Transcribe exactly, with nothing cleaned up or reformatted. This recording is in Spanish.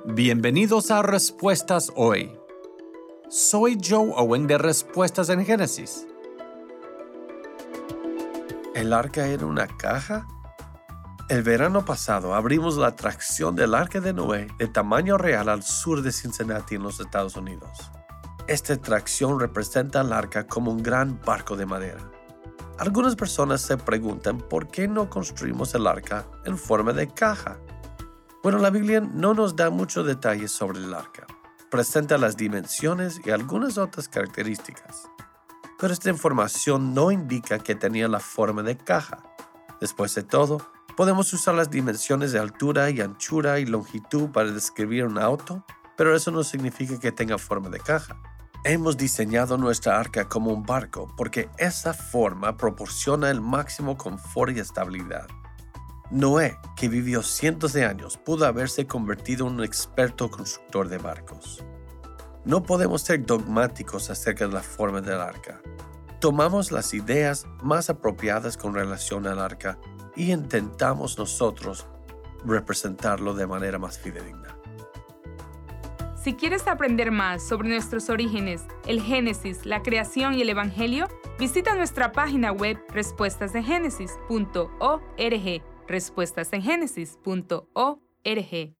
Bienvenidos a Respuestas Hoy. Soy Joe Owen de Respuestas en Génesis. ¿El arca era una caja? El verano pasado abrimos la atracción del Arca de Noé de tamaño real al sur de Cincinnati en los Estados Unidos. Esta atracción representa al arca como un gran barco de madera. Algunas personas se preguntan por qué no construimos el arca en forma de caja. Bueno, la Biblia no nos da muchos detalles sobre el arca. Presenta las dimensiones y algunas otras características. Pero esta información no indica que tenía la forma de caja. Después de todo, podemos usar las dimensiones de altura y anchura y longitud para describir un auto, pero eso no significa que tenga forma de caja. Hemos diseñado nuestra arca como un barco porque esa forma proporciona el máximo confort y estabilidad. Noé, que vivió cientos de años, pudo haberse convertido en un experto constructor de barcos. No podemos ser dogmáticos acerca de la forma del arca. Tomamos las ideas más apropiadas con relación al arca y intentamos nosotros representarlo de manera más fidedigna. Si quieres aprender más sobre nuestros orígenes, el Génesis, la creación y el Evangelio, visita nuestra página web respuestas en génesis punto org. respuestas en génesis punto org.